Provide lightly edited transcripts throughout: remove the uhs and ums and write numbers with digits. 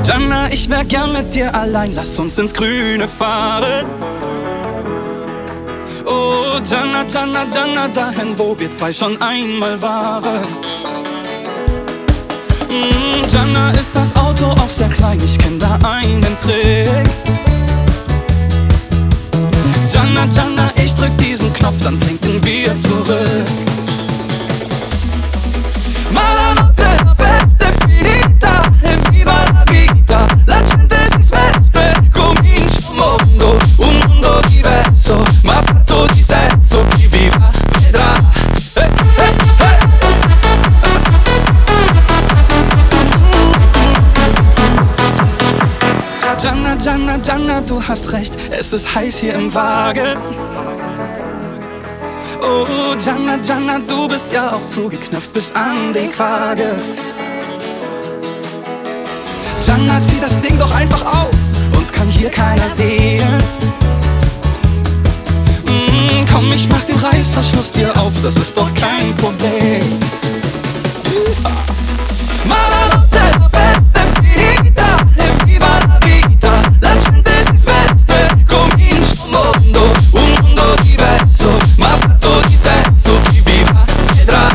Gianna, ich wär gern mit dir allein, lass uns ins Grüne fahren. Oh, Gianna, Gianna, Gianna, dahin, wo wir zwei schon einmal waren. Gianna, ist das Auto auch sehr klein, ich kenn da einen Trick. Gianna, Gianna, ich drück diesen Knopf, dann sinken wir zurück. Ma la notte la festa è finita e viva la vita. La gente si sveste, comincia un mondo diverso, ma fatto di sesso. Chi vivrà vedrà. Gianna, Gianna, Gianna, du hast recht, es ist heiß hier im Wagen. Oh, Gianna, Gianna, du bist ja auch zugeknöpft bis an die Kragen. Gianna, zieh das Ding doch einfach aus, uns kann hier keiner sehen. Komm, ich mach den Reißverschluss dir auf, das ist doch kein Problem. Ma la notte la festa è finita e viva la vita. La gente si sveste, comincia un mondo diverso, ma fatto di sesso. Chi vivrà vedrà.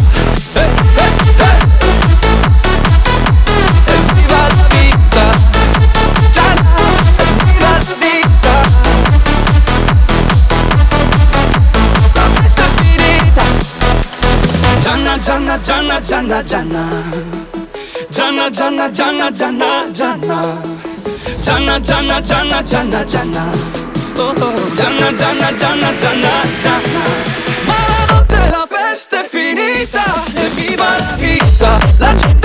E viva la vita, Gianna, e viva la vita. La festa è finita. Gianna, Gianna, Gianna, Gianna, Gianna. Gianna, Gianna, Gianna, Gianna, Gianna. Gianna, Gianna, Gianna, Gianna, Gianna. Oh, Gianna, Gianna, Gianna, Gianna, Gianna. Ma la notte la festa è finita e viva la vita. La